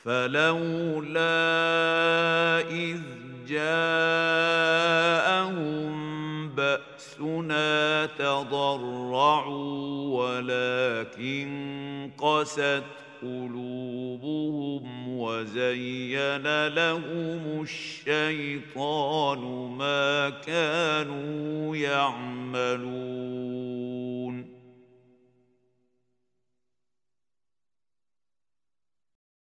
فلولا إذ جاءهم بأسنا تضرعوا ولكن قست قلوبهم وزين لهم الشيطان ما كانوا يعملون.